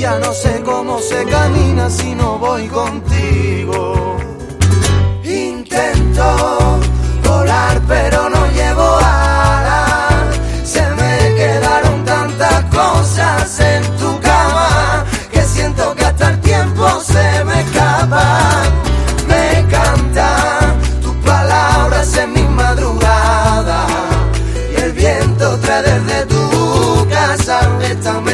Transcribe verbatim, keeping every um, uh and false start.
Ya no sé cómo se camina si no voy contigo. Intento volar pero no llevo alas. Se me quedaron tantas cosas en tu cama que siento que hasta el tiempo se me escapa. Me cantan tus palabras en mi madrugada y el viento trae desde tu casa esta